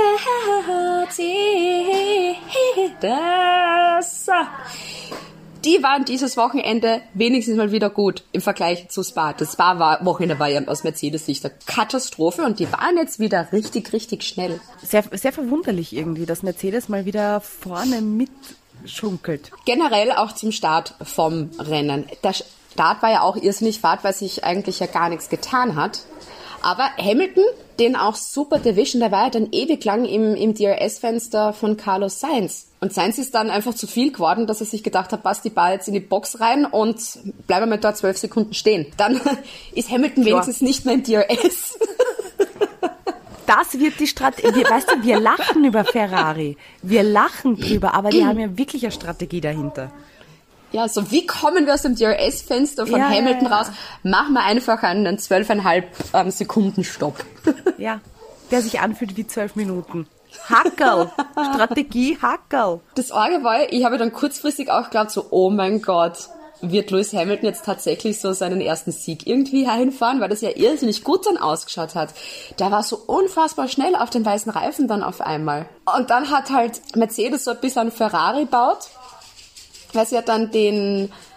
Mercedes. Die waren dieses Wochenende wenigstens mal wieder gut im Vergleich zu Spa. Das Spa-Wochenende war ja aus Mercedes-Sicht eine Katastrophe und die waren jetzt wieder richtig, richtig schnell. Sehr, sehr verwunderlich irgendwie, dass Mercedes mal wieder vorne mitschunkelt. Generell auch zum Start vom Rennen. Der Start war ja auch irrsinnig fad, weil sich eigentlich ja gar nichts getan hat. Aber Hamilton, den auch super erwischen, der war ja dann ewig lang im, im D R S-Fenster von Carlos Sainz. Und Sainz ist dann einfach zu viel geworden, dass er sich gedacht hat, passt die Ball jetzt in die Box rein und bleiben wir da zwölf Sekunden stehen. Dann ist Hamilton Klar. wenigstens nicht mehr im D R S. Das wird die Strategie. Weißt du, wir lachen über Ferrari. Wir lachen drüber, aber die haben ja wirklich eine Strategie dahinter. Ja, so wie kommen wir aus dem D R S-Fenster von ja, Hamilton ja, ja. raus? Machen wir einfach einen zwölfeinhalb ähm, Sekunden Stopp. Ja, der sich anfühlt wie zwölf Minuten. Hackerl. Strategie Hackerl. Das Orge war, ich habe dann kurzfristig auch geglaubt, so, oh mein Gott, wird Lewis Hamilton jetzt tatsächlich so seinen ersten Sieg irgendwie einfahren, weil das ja irrsinnig gut dann ausgeschaut hat. Der war so unfassbar schnell auf den weißen Reifen dann auf einmal. Und dann hat halt Mercedes so ein bisschen einen Ferrari gebaut, weil sie ja dann den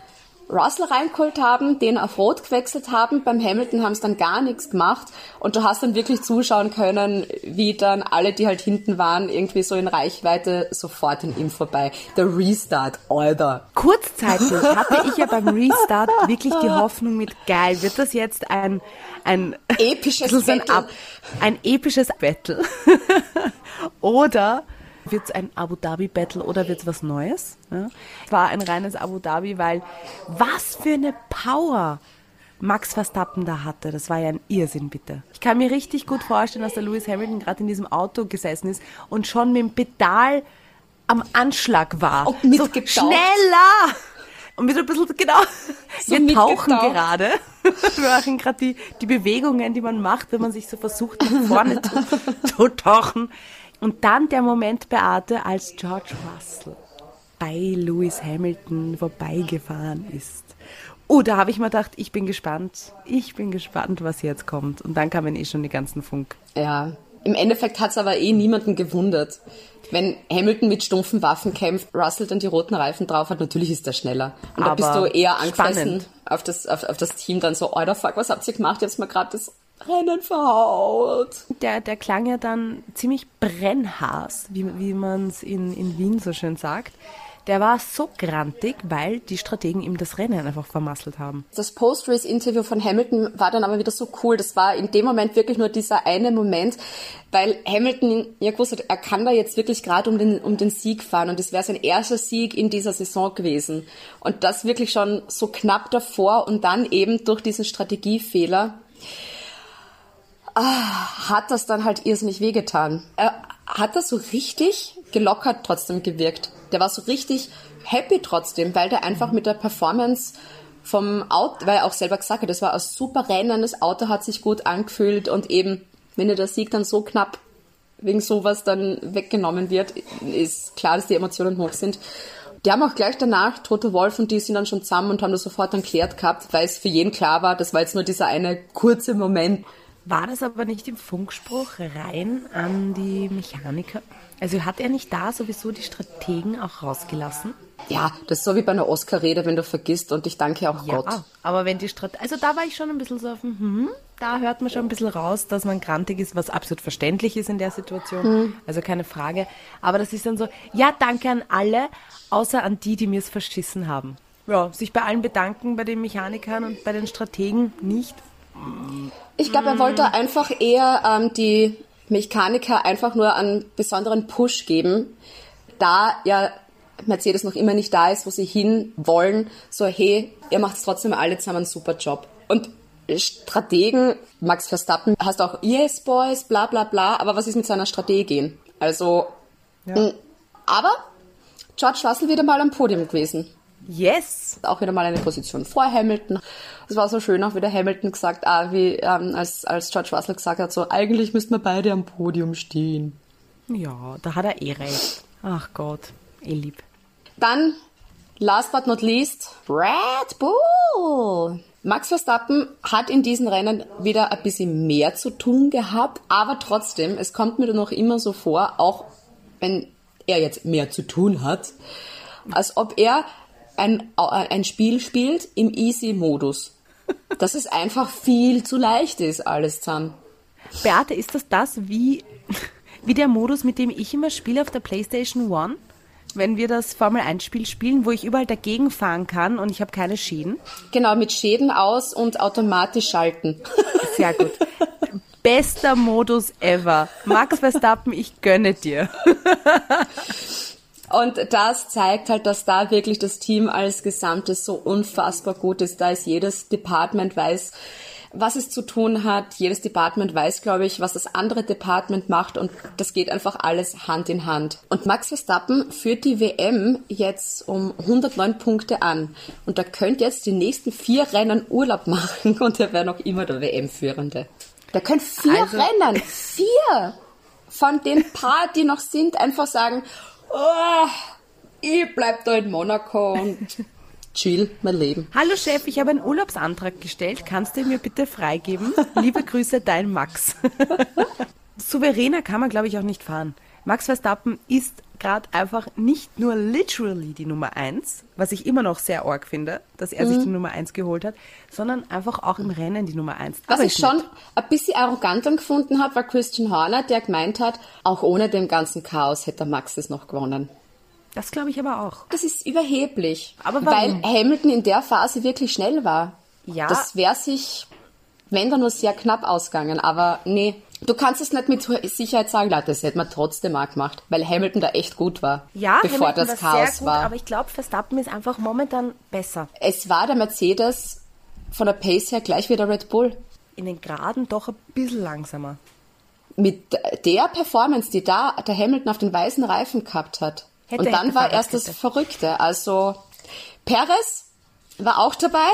Russell reingeholt haben, den auf Rot gewechselt haben. Beim Hamilton haben sie dann gar nichts gemacht. Und du hast dann wirklich zuschauen können, wie dann alle, die halt hinten waren, irgendwie so in Reichweite sofort an ihm vorbei. Der Restart, Alter. Kurzzeitig hatte ich ja beim Restart wirklich die Hoffnung mit, geil, wird das jetzt ein, ein episches so ein, Battle. Ab, ein episches Battle. Oder wird es ein Abu Dhabi Battle oder wird es was Neues? Ja. Es war ein reines Abu Dhabi, weil was für eine Power Max Verstappen da hatte. Das war ja ein Irrsinn, bitte. Ich kann mir richtig gut vorstellen, dass der Lewis Hamilton gerade in diesem Auto gesessen ist und schon mit dem Pedal am Anschlag war. Und so, schneller! Und mit ein bisschen, genau, so wir tauchen gerade. Wir machen gerade die, die Bewegungen, die man macht, wenn man sich so versucht, nach vorne zu, zu tauchen. Und dann der Moment, Beate, als George Russell bei Lewis Hamilton vorbeigefahren ist. Oh, da habe ich mir gedacht, ich bin gespannt. Ich bin gespannt, was jetzt kommt. Und dann kamen eh schon die ganzen Funk. Ja, im Endeffekt hat es aber eh niemanden gewundert. Wenn Hamilton mit stumpfen Waffen kämpft, Russell dann die roten Reifen drauf hat, natürlich ist der schneller. Und aber da bist du eher angefressen auf das, auf, auf das Team dann so, oh, fuck, was habt ihr gemacht? Jetzt mal gerade das Rennen verhaut. Der, der klang ja dann ziemlich brennhaß, wie, wie man es in, in Wien so schön sagt. Der war so grantig, weil die Strategen ihm das Rennen einfach vermasselt haben. Das Post-Race-Interview von Hamilton war dann aber wieder so cool. Das war in dem Moment wirklich nur dieser eine Moment, weil Hamilton ja gewusst hat, er kann da jetzt wirklich gerade um den, um den Sieg fahren und es wäre sein erster Sieg in dieser Saison gewesen. Und das wirklich schon so knapp davor und dann eben durch diesen Strategiefehler ah, hat das dann halt irrsinnig wehgetan. Er hat das so richtig gelockert trotzdem gewirkt. Der war so richtig happy trotzdem, weil der einfach mit der Performance vom Auto, weil er auch selber gesagt hat, das war ein super Rennen, das Auto hat sich gut angefühlt und eben, wenn dir der Sieg dann so knapp wegen sowas dann weggenommen wird, ist klar, dass die Emotionen hoch sind. Die haben auch gleich danach, Toto Wolff und die sind dann schon zusammen und haben das sofort dann geklärt gehabt, weil es für jeden klar war, das war jetzt nur dieser eine kurze Moment. War das aber nicht im Funkspruch rein an die Mechaniker? Also hat er nicht da sowieso die Strategen auch rausgelassen? Ja, das ist so wie bei einer Oscar-Rede, wenn du vergisst und ich danke auch ja, Gott. Aber wenn die Strategen, also da war ich schon ein bisschen so auf dem, hm, da hört man schon ein bisschen raus, dass man grantig ist, was absolut verständlich ist in der Situation, hm. also keine Frage. Aber das ist dann so, ja, danke an alle, außer an die, die mir es verschissen haben. Ja, sich bei allen bedanken, bei den Mechanikern und bei den Strategen nicht. Ich glaube, er wollte einfach eher ähm, die Mechaniker einfach nur einen besonderen Push geben, da ja Mercedes noch immer nicht da ist, wo sie hin wollen, so hey, ihr macht trotzdem alle zusammen einen super Job. Und Strategen, Max Verstappen, hast auch yes boys, bla bla bla, aber was ist mit seiner Strategie? Also, ja. mh, aber George Russell wieder mal am Podium gewesen. Yes! Auch wieder mal eine Position vor Hamilton. Es war so schön, auch wieder Hamilton gesagt, ah, wie ähm, als, als George Russell gesagt hat, so eigentlich müssten wir beide am Podium stehen. Ja, da hat er eh recht. Ach Gott, eh lieb. Dann, last but not least, Red Bull. Max Verstappen hat in diesen Rennen wieder ein bisschen mehr zu tun gehabt, aber trotzdem, es kommt mir noch immer so vor, auch wenn er jetzt mehr zu tun hat, als ob er ein, ein Spiel spielt im Easy-Modus. Dass es einfach viel zu leicht ist, alles zusammen. Beate, ist das das wie, wie der Modus, mit dem ich immer spiele auf der PlayStation One? Wenn wir das Formel eins Spiel spielen, wo ich überall dagegen fahren kann und ich habe keine Schäden? Genau, mit Schäden aus und automatisch schalten. Sehr gut. Bester Modus ever. Max Verstappen, ich gönne dir. Und das zeigt halt, dass da wirklich das Team als Gesamtes so unfassbar gut ist. Da ist jedes Department weiß, was es zu tun hat. Jedes Department weiß, glaube ich, was das andere Department macht. Und das geht einfach alles Hand in Hand. Und Max Verstappen führt die W M jetzt um hundertneun Punkte an. Und er könnte jetzt die nächsten vier Rennen Urlaub machen und er wäre noch immer der W M-Führende. Der könnte vier also Rennen, vier von den paar, die noch sind, einfach sagen, oh, ich bleib da in Monaco und chill mein Leben. Hallo Chef, ich habe einen Urlaubsantrag gestellt. Kannst du ihn mir bitte freigeben? Liebe Grüße, dein Max. Souveräner kann man, glaube ich, auch nicht fahren. Max Verstappen ist gerade einfach nicht nur literally die Nummer eins, was ich immer noch sehr arg finde, dass er mhm. sich die Nummer eins geholt hat, sondern einfach auch im Rennen die Nummer eins. Was ich schon nicht. ein bisschen arrogant gefunden habe, war Christian Horner, der gemeint hat, auch ohne dem ganzen Chaos hätte Max es noch gewonnen. Das glaube ich aber auch. Das ist überheblich, aber weil Hamilton in der Phase wirklich schnell war. Ja. Das wäre sich, wenn dann nur sehr knapp ausgegangen, aber nee. Du kannst es nicht mit Sicherheit sagen, Leute, das hätte man trotzdem auch gemacht, weil Hamilton da echt gut war, ja, bevor Hamilton das war Chaos sehr gut, war. Aber ich glaube, Verstappen ist einfach momentan besser. Es war der Mercedes von der Pace her gleich wie der Red Bull. In den Geraden doch ein bisschen langsamer. Mit der Performance, die da der Hamilton auf den weißen Reifen gehabt hat. Hätte, und dann war erst das Verrückte. Also Perez war auch dabei,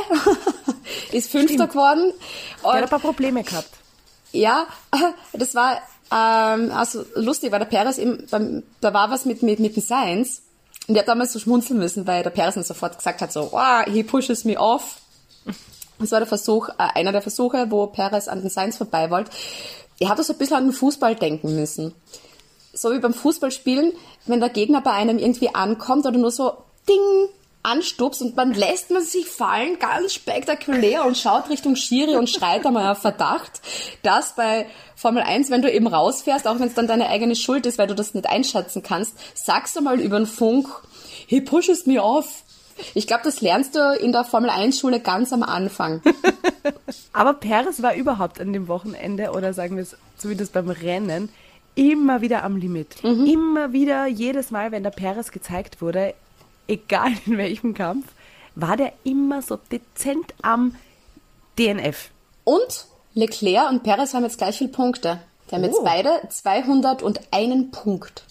ist Fünfter Stimmt. geworden. Der hat ein paar Probleme gehabt. Ja, das war ähm, also lustig, weil der Perez eben, beim, da war was mit, mit, mit dem Sainz und der hat damals so schmunzeln müssen, weil der Perez dann sofort gesagt hat so, oh, he pushes me off. Das war der Versuch, äh, einer der Versuche, wo Perez an den Sainz vorbei wollte. Er hat so ein bisschen an den Fußball denken müssen. So wie beim Fußballspielen, wenn der Gegner bei einem irgendwie ankommt oder nur so ding anstupst und dann lässt man sich fallen, ganz spektakulär und schaut Richtung Schiri und schreit einmal auf Verdacht, dass bei Formel eins, wenn du eben rausfährst, auch wenn es dann deine eigene Schuld ist, weil du das nicht einschätzen kannst, sagst du mal über den Funk, he pushes me off. Ich glaube, das lernst du in der Formel eins Schule ganz am Anfang. Aber Perez war überhaupt an dem Wochenende, oder sagen wir es zumindest beim Rennen, immer wieder am Limit. Mhm. Immer wieder, jedes Mal, wenn der Perez gezeigt wurde, egal in welchem Kampf, war der immer so dezent am D N F. Und Leclerc und Perez haben jetzt gleich viele Punkte. Die haben oh. jetzt beide zweihunderteinen Punkt.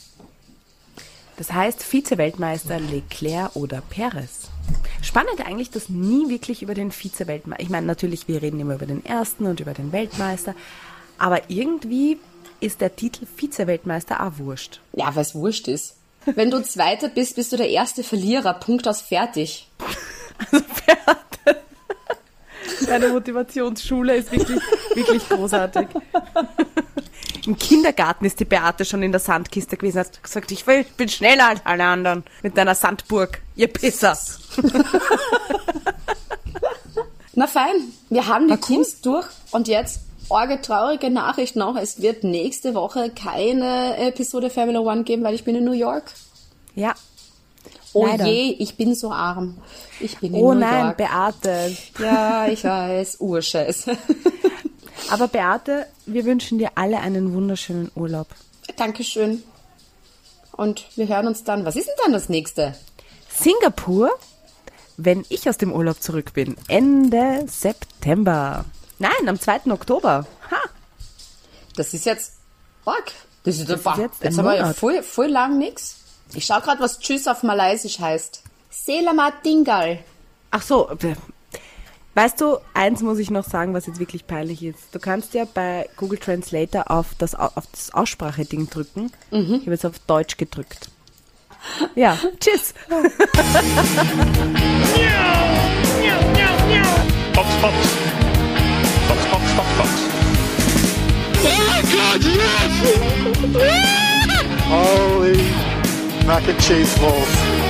Das heißt, Vize-Weltmeister Leclerc oder Perez. Spannend eigentlich, dass nie wirklich über den Vize-Weltmeister, ich meine natürlich, wir reden immer über den Ersten und über den Weltmeister, aber irgendwie ist der Titel Vize-Weltmeister auch wurscht. Ja, weil es wurscht ist. Wenn du Zweiter bist, bist du der erste Verlierer. Punkt aus, fertig. Also Beate, deine Motivationsschule ist wirklich, wirklich großartig. Im Kindergarten ist die Beate schon in der Sandkiste gewesen, hat gesagt, ich will, bin schneller als alle anderen mit deiner Sandburg, ihr Pisser. Na fein, wir haben die Na, Teams cool. durch und jetzt orge traurige Nachricht noch, es wird nächste Woche keine Episode Formula One geben, weil ich bin in New York. Ja. Oh leider. je, ich bin so arm. Ich bin in oh New nein, York. Beate. Ja, ich weiß, Urscheiß. Aber Beate, wir wünschen dir alle einen wunderschönen Urlaub. Dankeschön. Und wir hören uns dann. Was ist denn dann das nächste? Singapur, wenn ich aus dem Urlaub zurück bin. Ende September. Nein, am zweiten Oktober. Ha. Das ist jetzt arg. Das ist, das ist jetzt, jetzt haben wir ja voll, voll lang nix. Ich schau gerade, was Tschüss auf Malaysisch heißt. Selamat tinggal. Ach so, weißt du, eins muss ich noch sagen, was jetzt wirklich peinlich ist. Du kannst ja bei Google Translator auf das, auf das Ausspracheding drücken. Mhm. Ich habe jetzt auf Deutsch gedrückt. Ja, tschüss. Fox, Fox. Fox, Fox, Fox, Fox. Oh God, yes! Holy mac and cheese balls.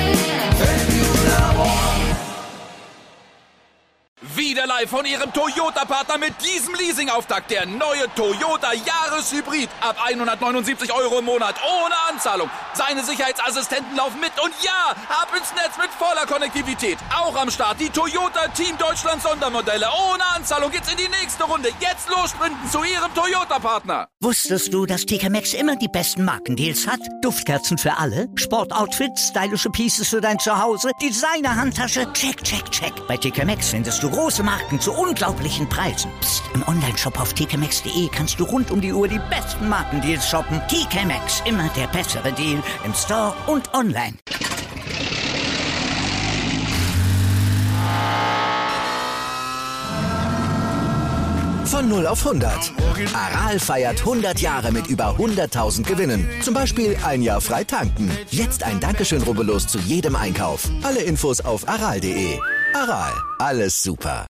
Wieder live von Ihrem Toyota-Partner mit diesem Leasing-Auftakt. Der neue Toyota Jahreshybrid. Ab hundertneunundsiebzig Euro im Monat. Ohne Anzahlung. Seine Sicherheitsassistenten laufen mit. Und ja, ab ins Netz mit voller Konnektivität. Auch am Start die Toyota Team Deutschland Sondermodelle. Ohne Anzahlung geht's in die nächste Runde. Jetzt los sprinten zu Ihrem Toyota-Partner. Wusstest du, dass T K Maxx immer die besten Markendeals hat? Duftkerzen für alle, Sportoutfits, stylische Pieces für dein Zuhause, Designer-Handtasche, check, check, check. Bei T K Maxx findest du große Marken zu unglaublichen Preisen. Psst. Im Onlineshop auf t k maxx punkt d e kannst du rund um die Uhr die besten Markendeals shoppen. T K Maxx, immer der bessere Deal im Store und online. Von null auf hundert. Aral feiert hundert Jahre mit über hunderttausend Gewinnen. Zum Beispiel ein Jahr frei tanken. Jetzt ein Dankeschön, rubbellos zu jedem Einkauf. Alle Infos auf aral punkt de. Aral, alles super.